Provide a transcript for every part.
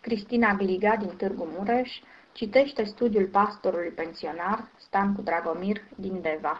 Cristina Biliga din Târgu Mureș citește studiul pastorului pensionar Stancu Dragomir din Deva.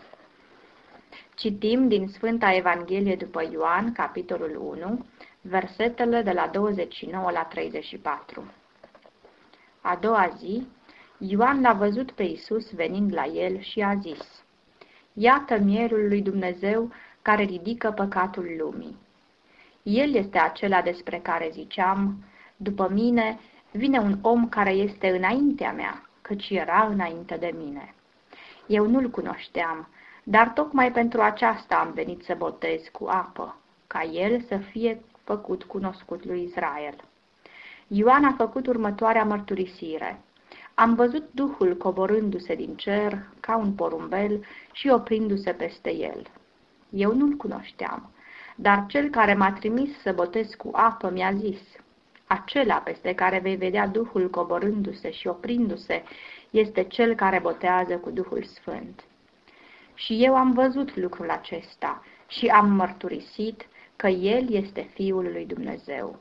Citim din Sfânta Evanghelie după Ioan, capitolul 1, versetele de la 29 la 34. A doua zi, Ioan l-a văzut pe Iisus venind la el și a zis: „Iată mielul lui Dumnezeu care ridică păcatul lumii. El este acela despre care ziceam: după mine vine un om care este înaintea mea, căci era înainte de mine. Eu nu-l cunoșteam, dar tocmai pentru aceasta am venit să botez cu apă, ca el să fie făcut cunoscut lui Israel.” Ioan a făcut următoarea mărturisire: „Am văzut Duhul coborându-se din cer ca un porumbel și oprindu-se peste el. Eu nu-l cunoșteam, dar cel care m-a trimis să botez cu apă mi-a zis: acela peste care vei vedea Duhul coborându-se și oprindu-se este cel care botează cu Duhul Sfânt.” Și eu am văzut lucrul acesta și am mărturisit că El este Fiul lui Dumnezeu.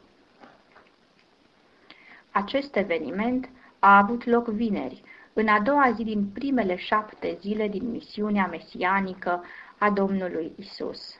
Acest eveniment a avut loc vineri, în a doua zi din primele 7 zile din misiunea mesianică a Domnului Isus.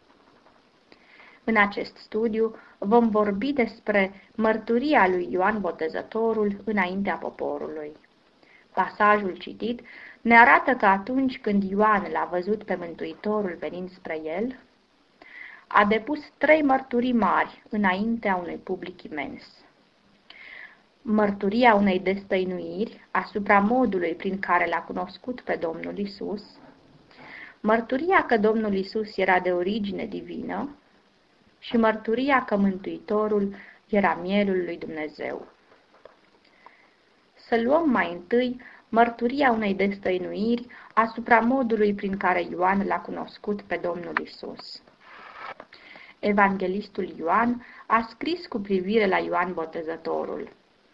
În acest studiu vom vorbi despre mărturia lui Ioan Botezătorul înaintea poporului. Pasajul citit ne arată că atunci când Ioan l-a văzut pe Mântuitorul venind spre el, a depus 3 mărturii mari înaintea unui public imens. Mărturia unei destăinuiri asupra modului prin care l-a cunoscut pe Domnul Isus, mărturia că Domnul Isus era de origine divină și mărturia că Mântuitorul era mielul lui Dumnezeu. Să luăm mai întâi mărturia unei destăinuiri asupra modului prin care Ioan l-a cunoscut pe Domnul Isus. Evanghelistul Ioan a scris cu privire la Ioan Botezătorul.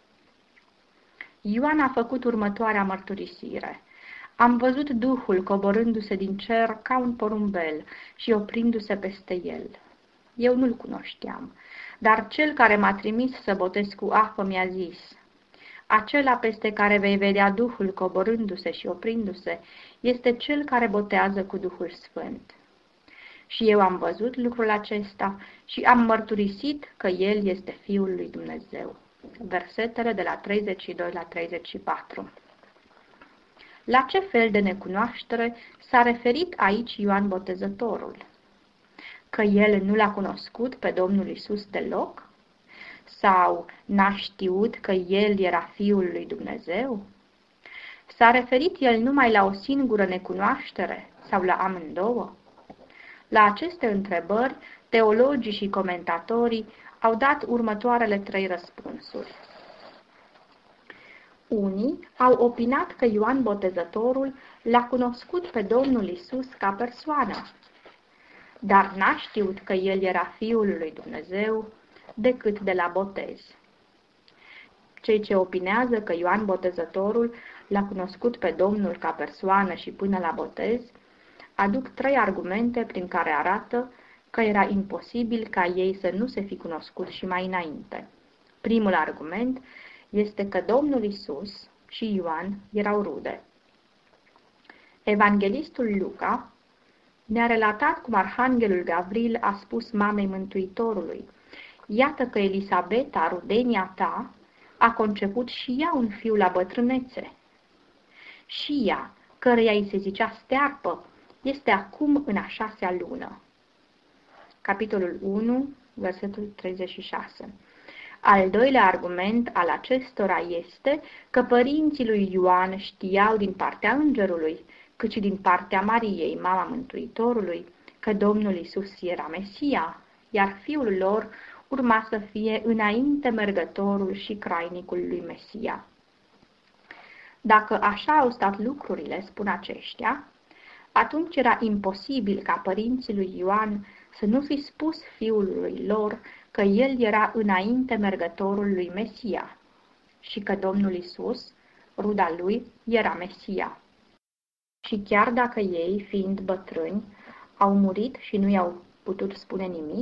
Ioan a făcut următoarea mărturisire: „Am văzut Duhul coborându-se din cer ca un porumbel și oprindu-se peste el. Eu nu-l cunoșteam, dar cel care m-a trimis să botez cu apă mi-a zis: acela peste care vei vedea Duhul coborându-se și oprindu-se este cel care botează cu Duhul Sfânt.” Și eu am văzut lucrul acesta și am mărturisit că El este Fiul lui Dumnezeu. Versetele de la 32 la 34. La ce fel de necunoaștere s-a referit aici Ioan Botezătorul? Că el nu l-a cunoscut pe Domnul Isus deloc? Sau n-a știut că El era Fiul lui Dumnezeu? S-a referit el numai la o singură necunoaștere sau la amândouă? La aceste întrebări, teologii și comentatorii au dat următoarele 3 răspunsuri. Unii au opinat că Ioan Botezătorul l-a cunoscut pe Domnul Isus ca persoană, dar n-a știut că El era Fiul lui Dumnezeu decât de la botez. Cei ce opinează că Ioan Botezătorul l-a cunoscut pe Domnul ca persoană și până la botez, aduc 3 argumente prin care arată că era imposibil ca ei să nu se fi cunoscut și mai înainte. Primul argument este că Domnul Isus și Ioan erau rude. Evanghelistul Luca ne-a relatat cum arhanghelul Gavril a spus mamei Mântuitorului: „Iată că Elisabeta, rudenia ta, a conceput și ea un fiu la bătrânețe. Și ea, căreia îi se zicea stearpă, este acum în a 6-a lună.” Capitolul 1, versetul 36. Al doilea argument al acestora este că părinții lui Ioan știau din partea îngerului, cât și din partea Mariei, mama Mântuitorului, că Domnul Isus era Mesia, iar fiul lor urma să fie înainte mergătorul și crainicul lui Mesia. Dacă așa au stat lucrurile, spun aceștia, atunci era imposibil ca părinții lui Ioan să nu fi spus fiului lor că el era înainte mergătorul lui Mesia și că Domnul Isus, ruda lui, era Mesia. Și chiar dacă ei, fiind bătrâni, au murit și nu i-au putut spune nimic,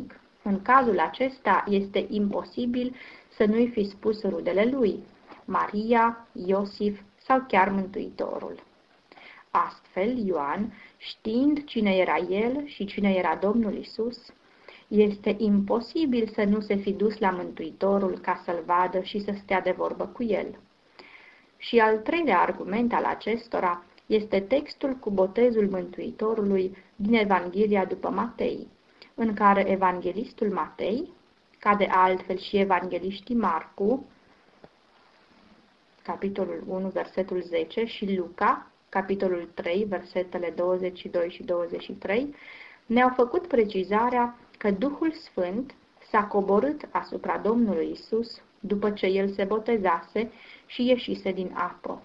În cazul acesta este imposibil să nu-i fi spus rudele lui, Maria, Iosif sau chiar Mântuitorul. Astfel, Ioan, știind cine era el și cine era Domnul Isus, este imposibil să nu se fi dus la Mântuitorul ca să-l vadă și să stea de vorbă cu el. Și al treilea argument al acestora este textul cu botezul Mântuitorului din Evanghelia după Matei, în care evanghelistul Matei, ca de altfel și evangeliștii Marcu, capitolul 1, versetul 10, și Luca, capitolul 3, versetele 22 și 23, ne-au făcut precizarea că Duhul Sfânt s-a coborât asupra Domnului Isus după ce el se botezase și ieșise din apă.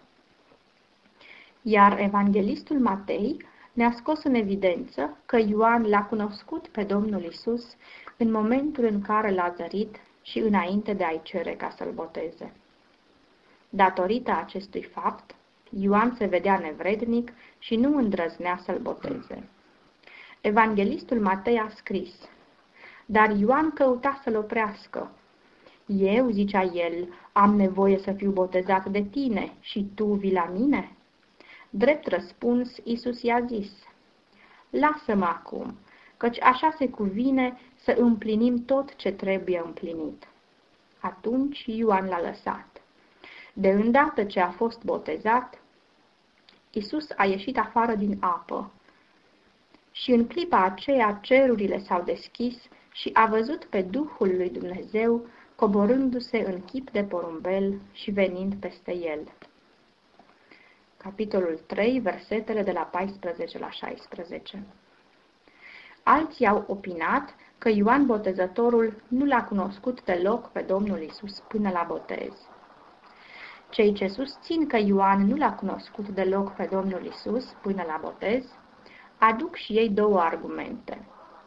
Iar evanghelistul Matei ne-a scos în evidență că Ioan l-a cunoscut pe Domnul Isus în momentul în care l-a zărit și înainte de a-i cere ca să-l boteze. Datorită acestui fapt, Ioan se vedea nevrednic și nu îndrăznea să-l boteze. Evanghelistul Matei a scris: dar Ioan căuta să-l oprească. Eu, zicea el, am nevoie să fiu botezat de tine și tu vii la mine? Drept răspuns, Iisus i-a zis: lasă-mă acum, căci așa se cuvine să împlinim tot ce trebuie împlinit. Atunci Ioan l-a lăsat. De îndată ce a fost botezat, Iisus a ieșit afară din apă. Și în clipa aceea cerurile s-au deschis și a văzut pe Duhul lui Dumnezeu coborându-se în chip de porumbel și venind peste el. Capitolul 3, versetele de la 14 la 16. Alții au opinat că Ioan Botezătorul nu l-a cunoscut deloc pe Domnul Isus până la botez. Cei ce susțin că Ioan nu l-a cunoscut deloc pe Domnul Isus până la botez, aduc și ei două argumente.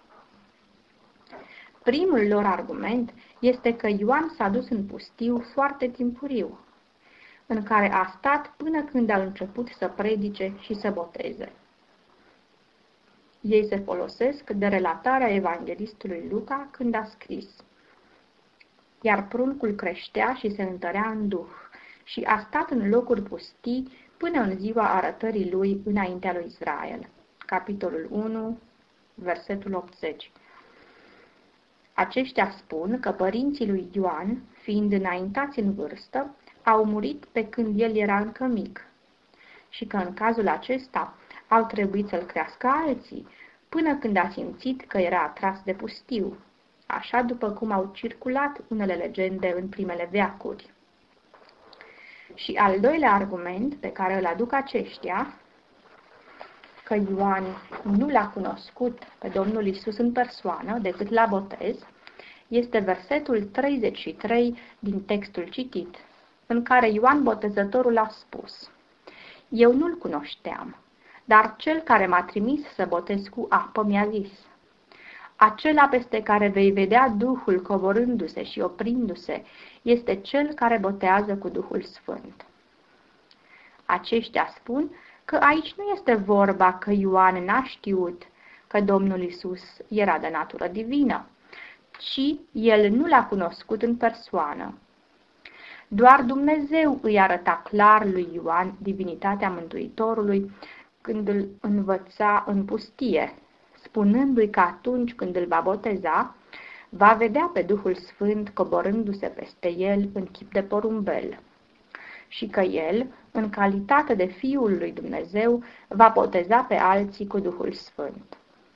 Primul lor argument este că Ioan s-a dus în pustiu foarte timpuriu, în care a stat până când a început să predice și să boteze. Ei se folosesc de relatarea evanghelistului Luca când a scris: iar pruncul creștea și se întărea în duh și a stat în locuri pustii până în ziua arătării lui înaintea lui Israel. Capitolul 1, versetul 80. Aceștia spun că părinții lui Ioan, fiind înaintați în vârstă, au murit pe când el era încă mic și că în cazul acesta au trebuit să-l crească alții, până când a simțit că era atras de pustiu, așa după cum au circulat unele legende în primele veacuri. Și al doilea argument pe care îl aduc aceștia, că Ioan nu l-a cunoscut pe Domnul Isus în persoană decât la botez, este versetul 33 din textul citit, în care Ioan Botezătorul a spus: eu nu-l cunoșteam, dar cel care m-a trimis să botez cu apă mi-a zis: acela peste care vei vedea Duhul coborându-se și oprindu-se este cel care botează cu Duhul Sfânt. Aceștia spun că aici nu este vorba că Ioan n-a știut că Domnul Isus era de natură divină, ci el nu l-a cunoscut în persoană. Doar Dumnezeu îi arăta clar lui Ioan divinitatea Mântuitorului când îl învăța în pustie, spunându-i că atunci când îl va boteza, va vedea pe Duhul Sfânt coborându-se peste el în chip de porumbel și că el, în calitate de Fiul lui Dumnezeu, va boteza pe alții cu Duhul Sfânt.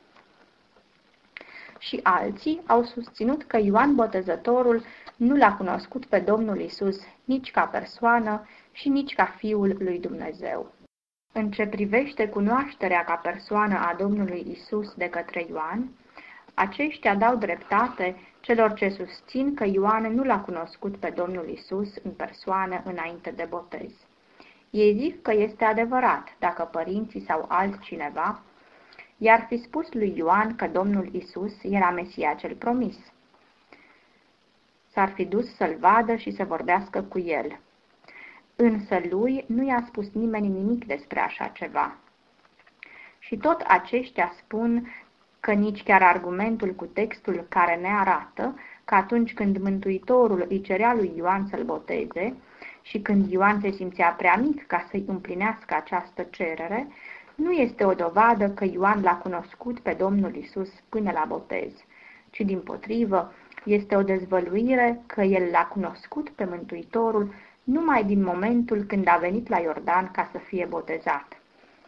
Și alții au susținut că Ioan Botezătorul nu l-a cunoscut pe Domnul Isus nici ca persoană și nici ca Fiul lui Dumnezeu. În ce privește cunoașterea ca persoană a Domnului Isus de către Ioan, aceștia dau dreptate celor ce susțin că Ioan nu l-a cunoscut pe Domnul Isus în persoană înainte de botez. Ei zic că este adevărat dacă părinții sau altcineva i-ar fi spus lui Ioan că Domnul Isus era Mesia cel promis. S-ar fi dus să-l vadă și să vorbească cu el. Însă lui nu i-a spus nimeni nimic despre așa ceva. Și tot aceștia spun că nici chiar argumentul cu textul care ne arată că atunci când Mântuitorul îi cerea lui Ioan să-l boteze și când Ioan se simțea prea mic ca să-i împlinească această cerere, nu este o dovadă că Ioan l-a cunoscut pe Domnul Isus până la botez, ci dimpotrivă este o dezvăluire că el l-a cunoscut pe Mântuitorul numai din momentul când a venit la Iordan ca să fie botezat.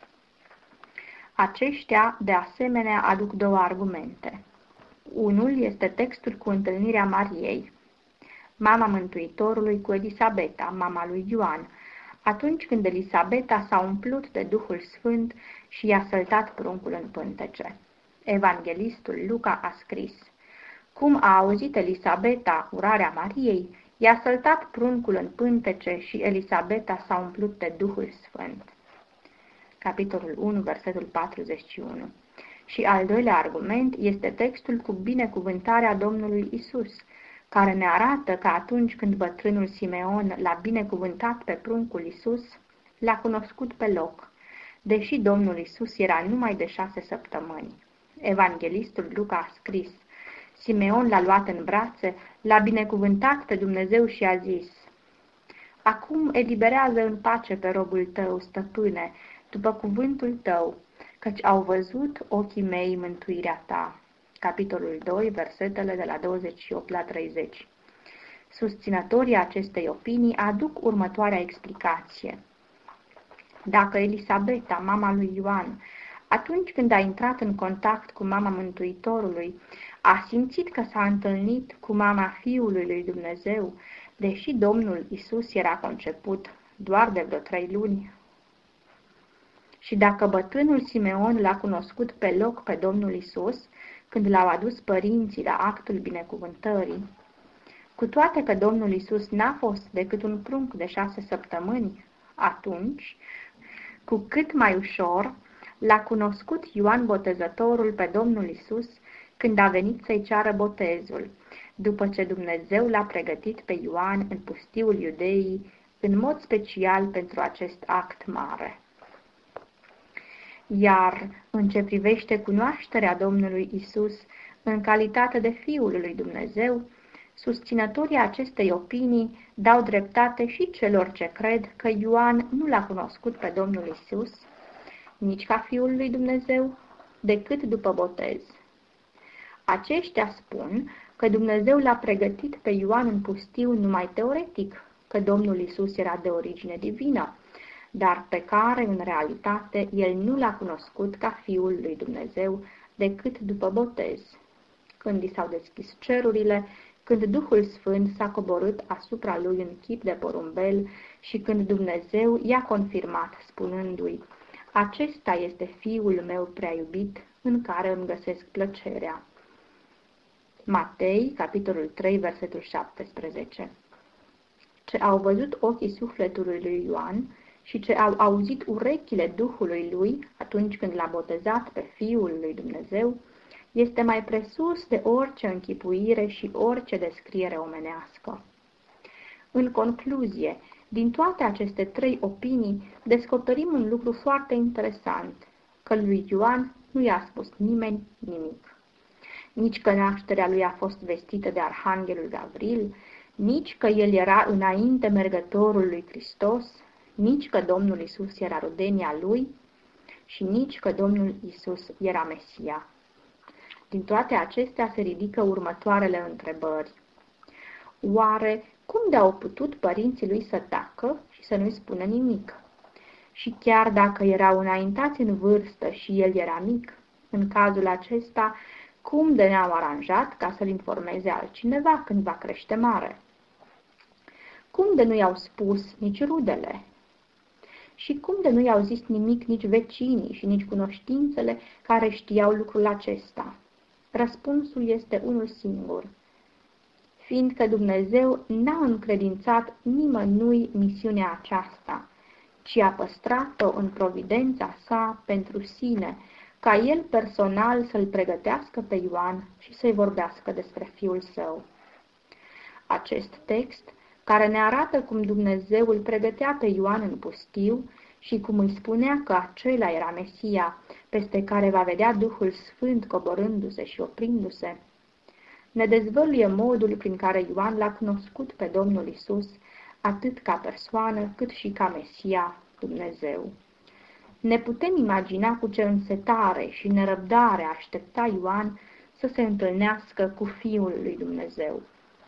Aceștia, de asemenea, aduc două argumente. Unul este textul cu întâlnirea Mariei, mama Mântuitorului, cu Elisabeta, mama lui Ioan, atunci când Elisabeta s-a umplut de Duhul Sfânt și i-a săltat pruncul în pântece. Evanghelistul Luca a scris: cum a auzit Elisabeta urarea Mariei, i-a săltat pruncul în pântece și Elisabeta s-a umplut de Duhul Sfânt. Capitolul 1, versetul 41. Și al doilea argument este textul cu binecuvântarea Domnului Isus, care ne arată că atunci când bătrânul Simeon l-a binecuvântat pe pruncul Isus, l-a cunoscut pe loc, deși Domnul Isus era numai de 6 săptămâni. Evanghelistul Luca a scris: Simeon l-a luat în brațe, l-a binecuvântat pe Dumnezeu și a zis: acum eliberează în pace pe robul tău, stăpâne, după cuvântul tău, căci au văzut ochii mei mântuirea ta. Capitolul 2, versetele de la 28 la 30. Susținătorii acestei opinii aduc următoarea explicație. Dacă Elisabeta, mama lui Ioan, atunci când a intrat în contact cu mama Mântuitorului, a simțit că s-a întâlnit cu mama Fiului lui Dumnezeu, deși Domnul Isus era conceput doar de vreo 3 luni, și dacă bătrânul Simeon l-a cunoscut pe loc pe Domnul Isus, când l-au adus părinții la actul binecuvântării, cu toate că Domnul Isus n-a fost decât un prunc de 6 săptămâni, atunci, cu cât mai ușor, l-a cunoscut Ioan Botezătorul pe Domnul Isus când a venit să-i ceară botezul, după ce Dumnezeu l-a pregătit pe Ioan în pustiul Iudeii, în mod special pentru acest act mare. Iar în ce privește cunoașterea Domnului Isus în calitate de Fiul lui Dumnezeu, susținătorii acestei opinii dau dreptate și celor ce cred că Ioan nu l-a cunoscut pe Domnul Isus, nici ca Fiul lui Dumnezeu, decât după botez. Aceștia spun că Dumnezeu l-a pregătit pe Ioan în pustiu numai teoretic, că Domnul Isus era de origine divină, dar pe care, în realitate, el nu l-a cunoscut ca Fiul lui Dumnezeu decât după botez, când i s-au deschis cerurile, când Duhul Sfânt s-a coborât asupra lui în chip de porumbel și când Dumnezeu i-a confirmat, spunându-i: acesta este Fiul meu prea iubit, în care îmi găsesc plăcerea. Matei, capitolul 3, versetul 17. Ce au văzut ochii sufletului lui Ioan și ce au auzit urechile Duhului lui atunci când l-a botezat pe Fiul lui Dumnezeu, este mai presus de orice închipuire și orice descriere omenească. În concluzie, din toate aceste 3 opinii, descoperim un lucru foarte interesant, că lui Ioan nu i-a spus nimeni nimic. Nici că nașterea lui a fost vestită de Arhanghelul Gavril, nici că el era înainte mergătorul lui Hristos, nici că Domnul Isus era rudenia lui și nici că Domnul Isus era Mesia. Din toate acestea se ridică următoarele întrebări. Oare cum de-au putut părinții lui să tacă și să nu-i spună nimic? Și chiar dacă erau înaintați în vârstă și el era mic, în cazul acesta, cum de ne-au aranjat ca să-l informeze altcineva când va crește mare? Cum de nu i-au spus nici rudele? Și cum de nu i-au zis nimic nici vecinii și nici cunoștințele care știau lucrul acesta? Răspunsul este unul singur. Fiindcă Dumnezeu n-a încredințat nimănui misiunea aceasta, ci a păstrat-o în providența sa pentru sine, ca el personal să-l pregătească pe Ioan și să-i vorbească despre Fiul său. Acest text, care ne arată cum Dumnezeu îl pregătea pe Ioan în pustiu și cum îi spunea că acela era Mesia, peste care va vedea Duhul Sfânt coborându-se și oprindu-se, ne dezvăluie modul prin care Ioan l-a cunoscut pe Domnul Isus, atât ca persoană, cât și ca Mesia, Dumnezeu. Ne putem imagina cu ce însetare și nerăbdare aștepta Ioan să se întâlnească cu Fiul lui Dumnezeu.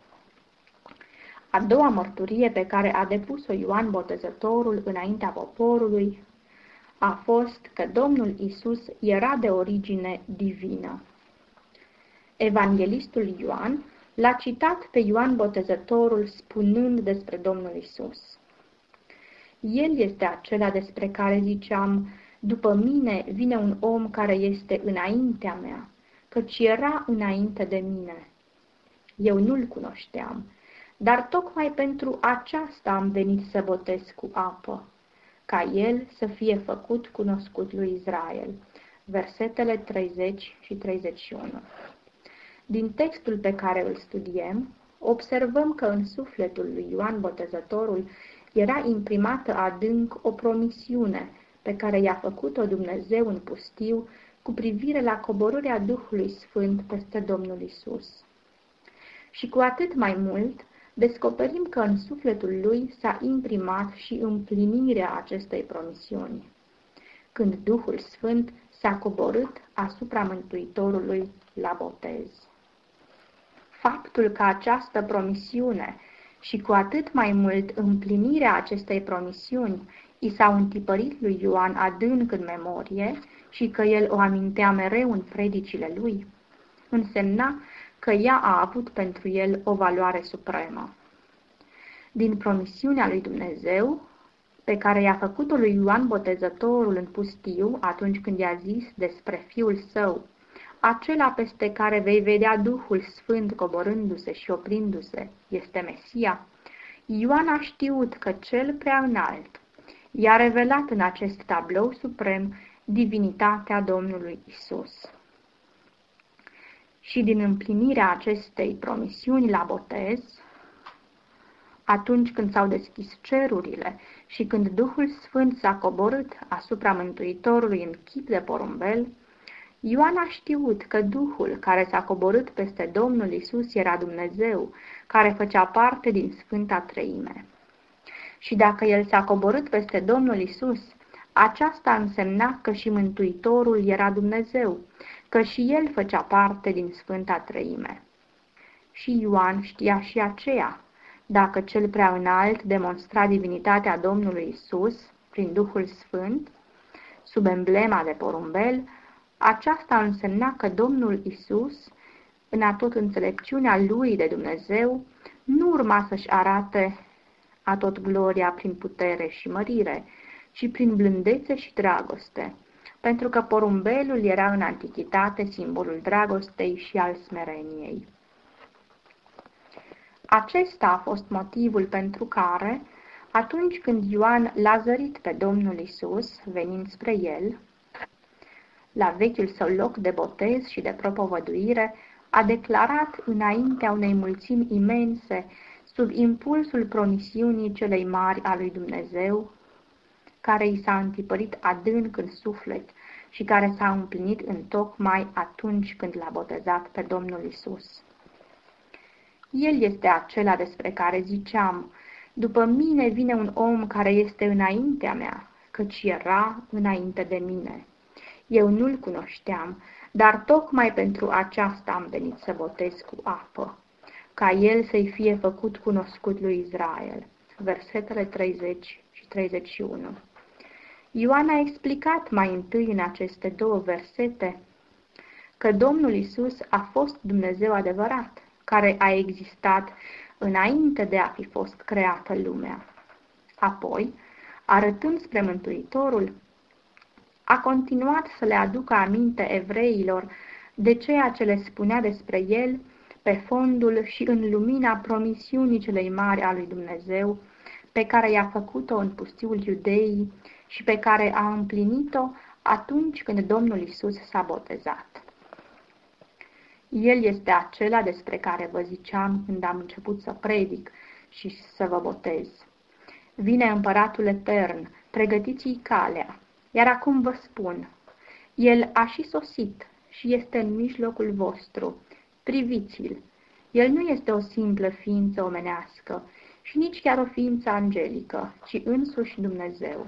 A doua mărturie pe care a depus-o Ioan Botezătorul înaintea poporului a fost că Domnul Isus era de origine divină. Evanghelistul Ioan l-a citat pe Ioan Botezătorul spunând despre Domnul Isus: El este acela despre care ziceam, după mine vine un om care este înaintea mea, căci era înainte de mine. Eu nu-l cunoșteam, dar tocmai pentru aceasta am venit să botez cu apă, ca el să fie făcut cunoscut lui Israel. Versetele 30 și 31. Din textul pe care îl studiem, observăm că în sufletul lui Ioan Botezătorul era imprimată adânc o promisiune pe care i-a făcut-o Dumnezeu în pustiu cu privire la coborârea Duhului Sfânt peste Domnul Isus. Și cu atât mai mult, descoperim că în sufletul lui s-a imprimat și împlinirea acestei promisiuni, când Duhul Sfânt s-a coborât asupra Mântuitorului la botez. Faptul că această promisiune și cu atât mai mult împlinirea acestei promisiuni i s-au întipărit lui Ioan adânc în memorie și că el o amintea mereu în predicile lui, însemna că ea a avut pentru el o valoare supremă. Din promisiunea lui Dumnezeu, pe care i-a făcut-o lui Ioan Botezătorul în pustiu atunci când i-a zis despre Fiul Său, acela peste care vei vedea Duhul Sfânt coborându-se și oprindu-se, este Mesia, Ioan a știut că Cel Preaînalt i-a revelat în acest tablou suprem divinitatea Domnului Isus. Și din împlinirea acestei promisiuni la botez, atunci când s-au deschis cerurile și când Duhul Sfânt s-a coborât asupra Mântuitorului în chip de porumbel, Ioan a știut că Duhul care s-a coborât peste Domnul Isus era Dumnezeu, care făcea parte din Sfânta Treime. Și dacă El s-a coborât peste Domnul Isus, aceasta însemna că și Mântuitorul era Dumnezeu, că și El făcea parte din Sfânta Treime. Și Ioan știa și aceea. Dacă Cel Preaînalt demonstra divinitatea Domnului Isus prin Duhul Sfânt, sub emblema de porumbel, aceasta însemna că Domnul Isus, în atot înțelepciunea Lui de Dumnezeu, nu urma să-și arate atot gloria prin putere și mărire, ci prin blândețe și dragoste, pentru că porumbelul era în antichitate simbolul dragostei și al smereniei. Acesta a fost motivul pentru care, atunci când Ioan l-a zărit pe Domnul Isus, venind spre el, la vechiul său loc de botez și de propovăduire, a declarat înaintea unei mulțimi imense, sub impulsul promisiunii celei mari a lui Dumnezeu, care i s-a întipărit adânc în suflet și care s-a împlinit întocmai atunci când l-a botezat pe Domnul Isus. El este acela despre care ziceam, după mine vine un om care este înaintea mea, căci era înainte de mine. Eu nu-l cunoșteam, dar tocmai pentru aceasta am venit să botez cu apă, ca el să-i fie făcut cunoscut lui Israel. Versetele 30 și 31. Ioan a explicat mai întâi în aceste două versete că Domnul Isus a fost Dumnezeu adevărat, care a existat înainte de a fi fost creată lumea. Apoi, arătând spre Mântuitorul, a continuat să le aducă aminte evreilor de ceea ce le spunea despre el pe fondul și în lumina promisiunii celei mari a lui Dumnezeu, pe care i-a făcut-o în pustiul Iudeii și pe care a împlinit-o atunci când Domnul Isus s-a botezat. El este acela despre care vă ziceam când am început să predic și să vă botez. Vine împăratul etern, pregătiți-i calea. Iar acum vă spun, el a și sosit și este în mijlocul vostru. Priviți-l! El nu este o simplă ființă omenească și nici chiar o ființă angelică, ci însuși Dumnezeu.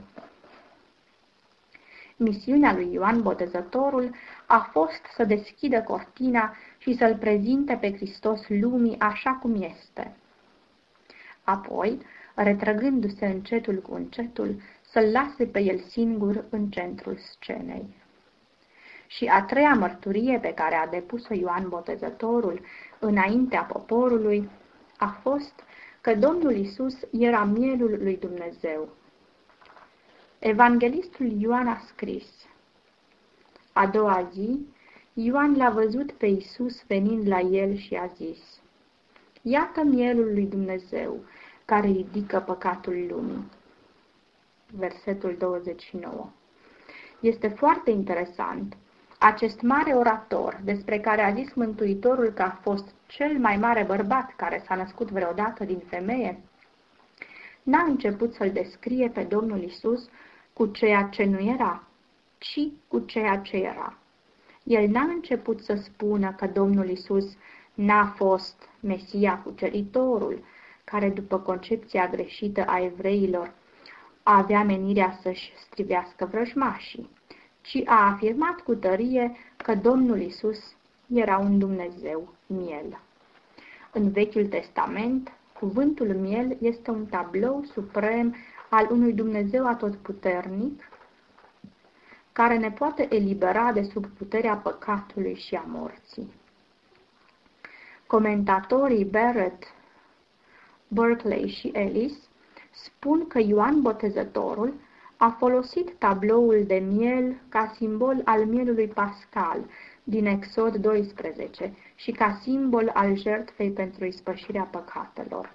Misiunea lui Ioan Botezătorul a fost să deschidă cortina și să-L prezinte pe Hristos lumii așa cum este. Apoi, retrăgându-se încetul cu încetul, să-L lase pe El singur în centrul scenei. Și a treia mărturie pe care a depus-o Ioan Botezătorul înaintea poporului a fost că Domnul Iisus era mielul lui Dumnezeu. Evanghelistul Ioan a scris: a doua zi, Ioan l-a văzut pe Iisus venind la el și a zis: iată mielul lui Dumnezeu, care ridică păcatul lumii. Versetul 29. Este foarte interesant. Acest mare orator, despre care a zis Mântuitorul că a fost cel mai mare bărbat care s-a născut vreodată din femeie, n-a început să-L descrie pe Domnul Iisus cu ceea ce nu era, ci cu ceea ce era. El n-a început să spună că Domnul Iisus n-a fost Mesia cuceritorul, care după concepția greșită a evreilor avea menirea să-și strivească vrăjmașii, ci a afirmat cu tărie că Domnul Iisus era un Dumnezeu miel. În Vechiul Testament, cuvântul miel este un tablou suprem al unui Dumnezeu atotputernic, care ne poate elibera de sub puterea păcatului și a morții. Comentatorii Barrett, Berkeley și Ellis spun că Ioan Botezătorul a folosit tabloul de miel ca simbol al mielului pascal din Exod 12 și ca simbol al jertfei pentru ispășirea păcatelor.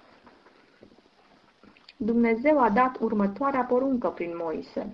Dumnezeu a dat următoarea poruncă prin Moise: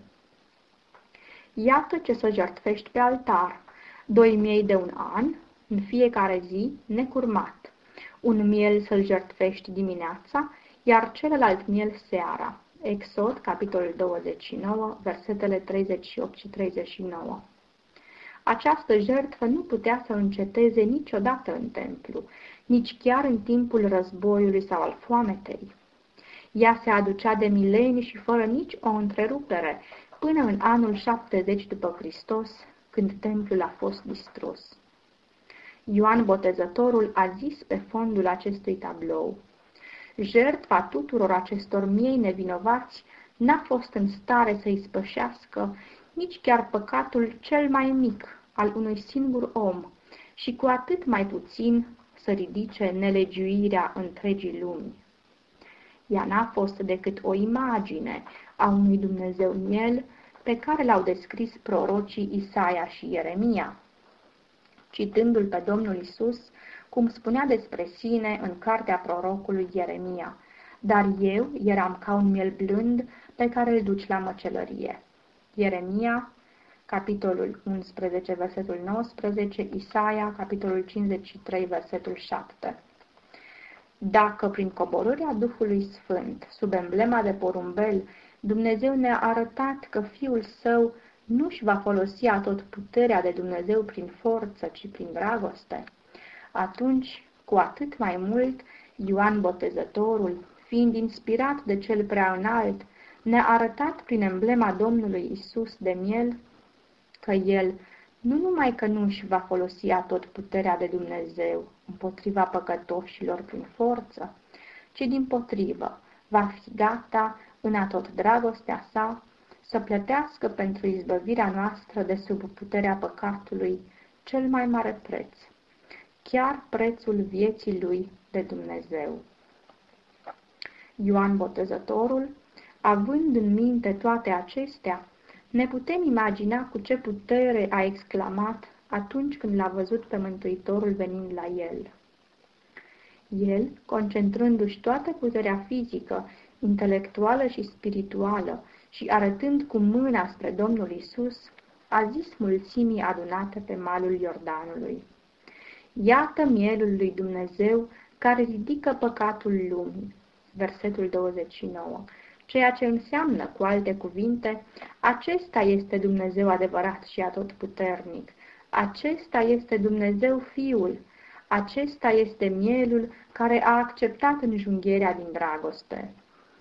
iată ce să jertfești pe altar, 2 miei de un an, în fiecare zi, necurmat, un miel să-l jertfești dimineața, iar celălalt miel seara. Exod, capitolul 29, versetele 38 și 39. Această jertfă nu putea să înceteze niciodată în templu, nici chiar în timpul războiului sau al foametei. Ea se aducea de milenii și fără nici o întrerupere, până în anul 70 după Hristos, când templul a fost distrus. Ioan Botezătorul a zis pe fondul acestui tablou: jertfa tuturor acestor miei nevinovați n-a fost în stare să ispășească nici chiar păcatul cel mai mic al unui singur om și cu atât mai puțin să ridice nelegiuirea întregii lumi. Ea n-a fost decât o imagine a unui Dumnezeu miel pe care l-au descris prorocii Isaia și Ieremia. Citându-l pe Domnul Iisus, cum spunea despre sine în cartea prorocului Ieremia: dar eu eram ca un miel blând pe care îl duci la măcelărie. Ieremia, capitolul 11, versetul 19, Isaia, capitolul 53, versetul 7. Dacă prin coborârea Duhului Sfânt, sub emblema de porumbel, Dumnezeu ne-a arătat că Fiul Său nu-și va folosi atotputerea de Dumnezeu prin forță, ci prin dragoste, atunci, cu atât mai mult, Ioan Botezătorul, fiind inspirat de Cel Preaînalt, ne-a arătat prin emblema Domnului Isus de miel că El nu numai că nu își va folosi atotputerea de Dumnezeu împotriva păcătoșilor prin forță, ci dimpotrivă va fi gata în atot dragostea sa să plătească pentru izbăvirea noastră de sub puterea păcatului cel mai mare preț, chiar prețul vieții lui de Dumnezeu. Ioan Botezătorul, având în minte toate acestea, ne putem imagina cu ce putere a exclamat atunci când l-a văzut pe Mântuitorul venind la el. El, concentrându-și toată puterea fizică, intelectuală și spirituală și arătând cu mâna spre Domnul Isus, a zis mulțimii adunate pe malul Iordanului: iată mielul lui Dumnezeu care ridică păcatul lumii. Versetul 29. ceea ce înseamnă, cu alte cuvinte, acesta este Dumnezeu adevărat și atotputernic, acesta este Dumnezeu Fiul, acesta este mielul care a acceptat înjunghierea din dragoste.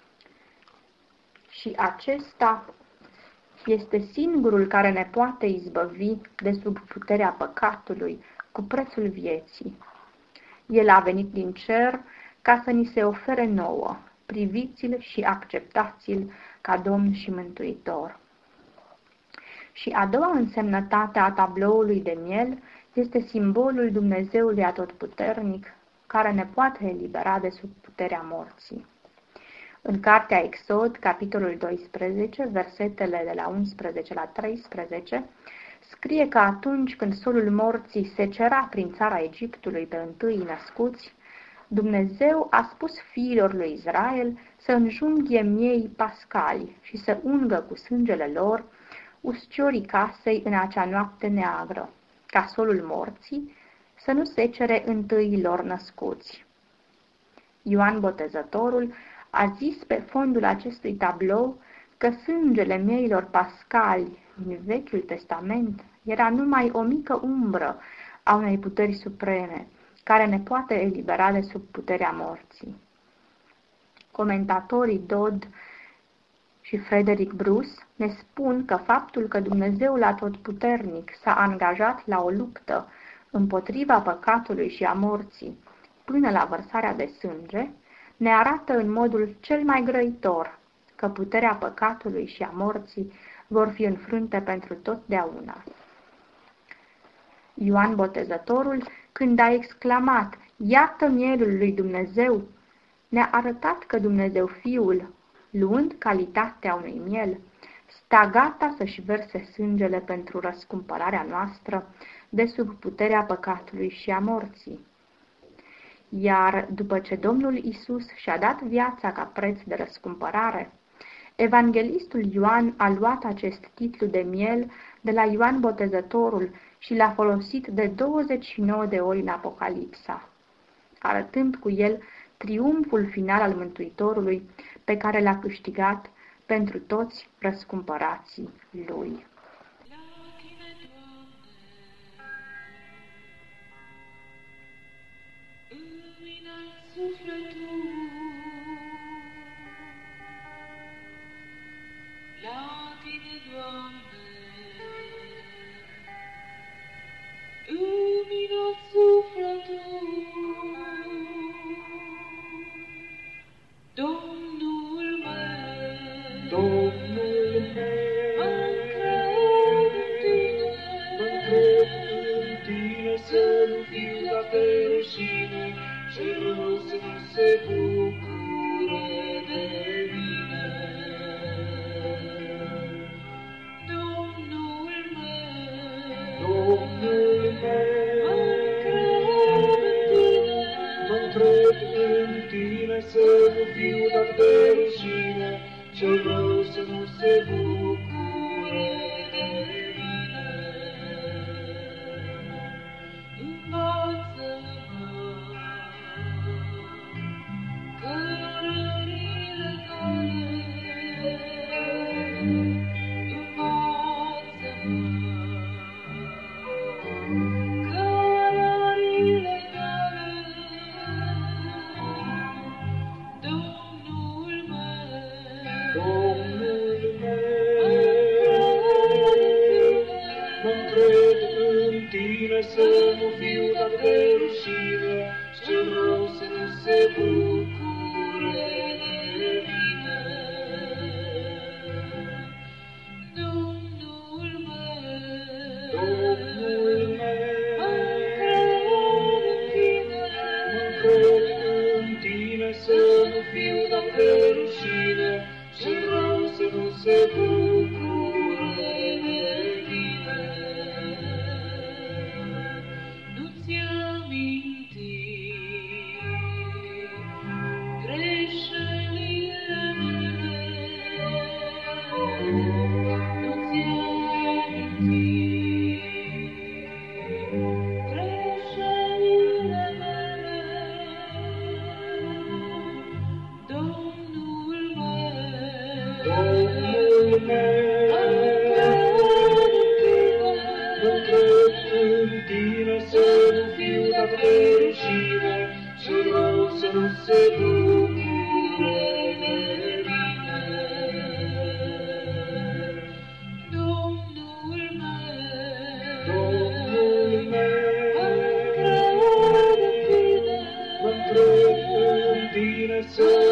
Și acesta este singurul care ne poate izbăvi de sub puterea păcatului cu prețul vieții. El a venit din cer ca să ni se ofere nouă. Priviți-l și acceptați-l ca Domn și Mântuitor. Și a doua însemnătate a tabloului de miel este simbolul Dumnezeului Atotputernic, care ne poate elibera de sub puterea morții. În cartea Exod, capitolul 12, versetele de la 11 la 13, scrie că atunci când solul morții secera prin țara Egiptului pe întâi născuți, Dumnezeu a spus fiilor lui Israel să înjunghie miei pascali și să ungă cu sângele lor usciorii casei în acea noapte neagră, ca solul morții să nu secere întâilor născuți. Ioan Botezătorul a zis pe fondul acestui tablou că sângele mieilor pascali din Vechiul Testament era numai o mică umbră a unei puteri supreme, care ne poate elibera de sub puterea morții. Comentatorii Dodd și Frederick Bruce ne spun că faptul că Dumnezeul Atotputernic s-a angajat la o luptă împotriva păcatului și a morții până la vărsarea de sânge, ne arată în modul cel mai grăitor că puterea păcatului și a morții vor fi înfrânte pentru totdeauna. Ioan Botezătorul, când a exclamat, "Iată mielul lui Dumnezeu", ne-a arătat că Dumnezeu Fiul, luând calitatea unui miel, sta gata să-și verse sângele pentru răscumpărarea noastră de sub puterea păcatului și a morții. Iar după ce Domnul Isus și-a dat viața ca preț de răscumpărare, evanghelistul Ioan a luat acest titlu de miel de la Ioan Botezătorul și l-a folosit de 29 de ori în Apocalipsa, arătând cu el triumful final al Mântuitorului pe care l-a câștigat pentru toți răscumpărații lui.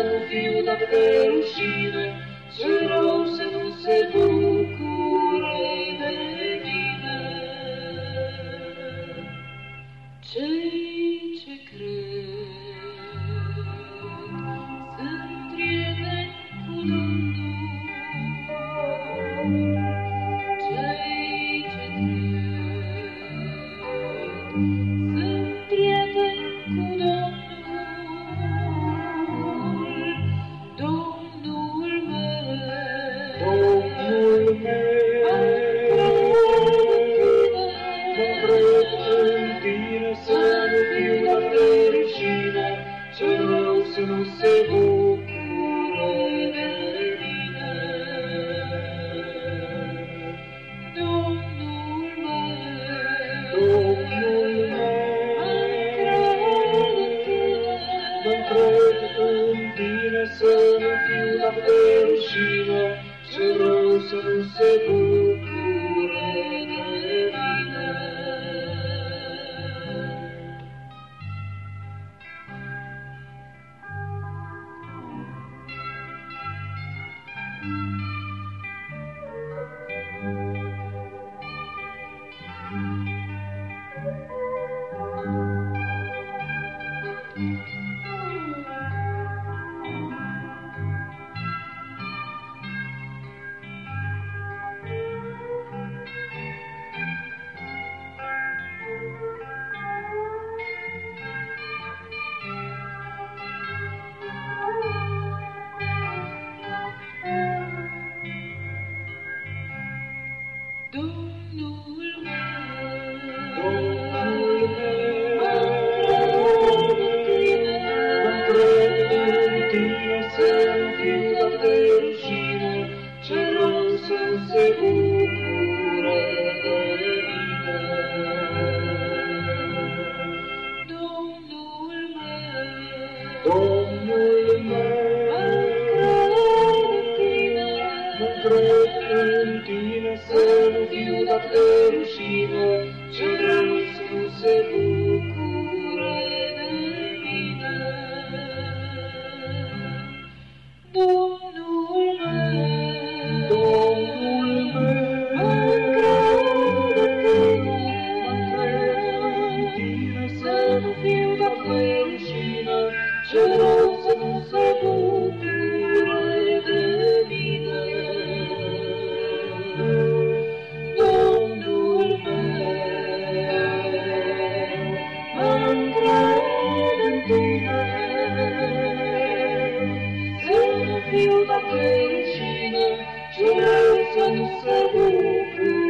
nu fiu dat de rușine, ce rău să nu se bucure de mine. Cei ce cred sunt prieteni cu Domnul, cei ce cred sunt prieteni cu Domnul, Domnul meu, Domnul meu, mă-ncred în tine să nu fiu dat de rușine, ce rău să nu se bucure de mine. Domnul meu, Domnul meu, mă-ncred în tine să nu fiu dat de rușine, ce rău să nu se bucure de mine. Domnul meu, Domnul meu, mă-ncred în tine, mă-ncred în tine să nu fiu dat de rușine, ce rău să nu se bucure de mine. Domnul meu, Domnul meu, mă-ncred în tine să nu fiu dat de rușine, ce rău să nu se bucure de mine. Domnul meu, Domnul meu, mă-ncred în tine să nu fiu dat de rușine, ce rău să nu se bucure de mine. Domnul meu, mă-ncred în tine să nu fiu dat de rușine, ce rău să nu se bucure